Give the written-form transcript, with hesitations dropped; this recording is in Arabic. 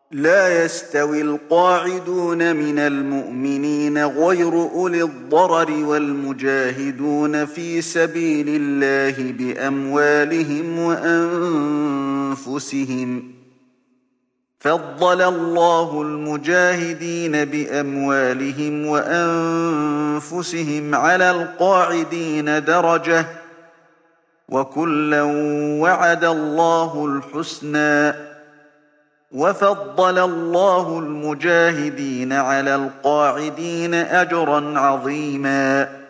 لا يستوي القاعدون من المؤمنين غير أولي الضرر والمجاهدون في سبيل الله بأموالهم وأنفسهم. فضل الله المجاهدين بأموالهم وأنفسهم على القاعدين درجة، وكلا وعد الله الحسنى، وفضل الله المجاهدين على القاعدين أجرا عظيما.